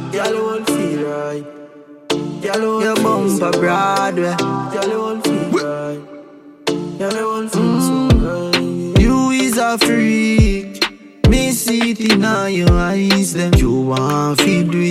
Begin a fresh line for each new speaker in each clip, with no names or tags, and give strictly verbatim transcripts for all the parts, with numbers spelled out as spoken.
Girl, you won't feel right. Girl, you
Your bumper Broadway.
Girl, you won't feel right. Girl, you won't feel so right.
You is a freak. Me see it in all your eyes. Them you want fi do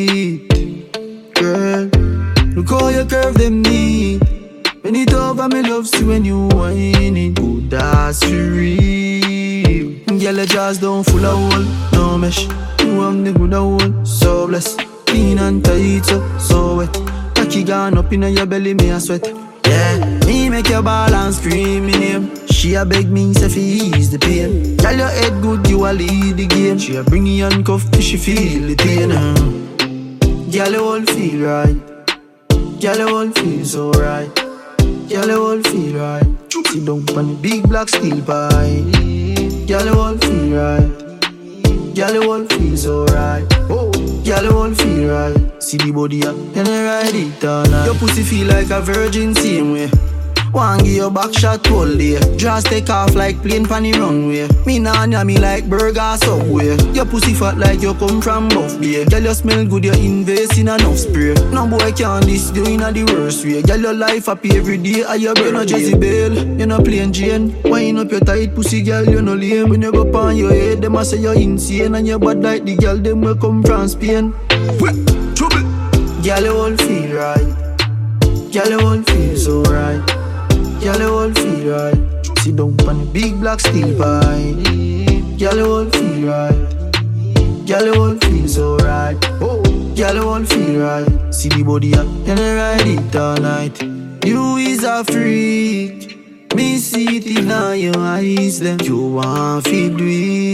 it, girl. Look how you curve them knee. When it over me loves you when you whine it. Good that's for real. Girl, your jaws don't full of hole, no mesh. You have the good hole, so blessed. Clean and tight, so, so wet. Cocky gone up in your belly, me a sweat. Yeah, me make your ball and scream me name. She a beg me, say fi ease the pain. Girl, your head good, you a lead the game. She a bring you handcuff, she feel the pain. uh. Girl, you won't feel right. Girl, you won't feel so right. Girl, you won't feel right. Sit down on the big black steel pie. Girl, you won't feel right. Girl, you won't feel so right. Oh, girl, you won't feel right. See the body up, and you ride it all night. Your pussy feel like a virgin, same way. One give your back shot all day. Draws take off like plane pan the runway. Me nah near me like burger Subway. Your pussy fat like you come from Buff Bay. Girl, you smell good, you invest in enough spray. No boy can this do in a the worst way. Girl, your life happy every day. Are you no Jezebel, you no plain Jane. Wind up your tight pussy, girl, you no lame. When you go on your head, them a say you're insane. And you bad like the girl, them will come from Spain. Trouble. Girl, you won't feel right. Girl, you won't feel so right. Girl, you won't feel right. Sit down on the big black steel pie. Girl, you won't feel right. Girl, you won't feel so right. Oh, girl, you won't feel right. See the body up, and you ride it all night. You is a freak. Me see it in all your eyes. Them you want fi do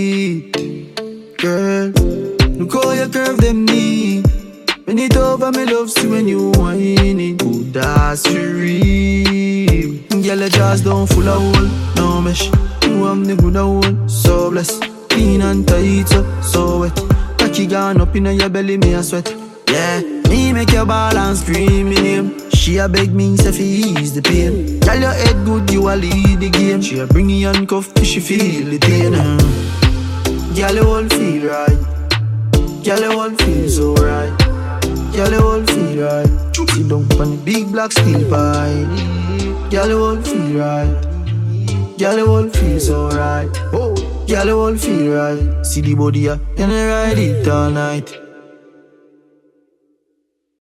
it, girl. Look how you curve them knee. When it over me loves you when you whine it. Good that's for real. Girl, your jaws don't full of hole, no mesh. You have the good hole, so blessed. Clean and tight, so, so wet. Cocky gone up in your belly, me a sweat. Yeah, me make your ball and scream me name. She a beg me, say fi ease the pain. Girl, your head good, you a lead the game. She a bring you handcuff, she feel the pain. uh. Girl, you won't feel right. Girl, you won't feel so right. Girl, you won't feel right. Sit down on the big black steel pie. Girl, you won't feel right. Girl, you won't feel so right. Oh, girl, you won't feel right. See the body up, and you ride it all night.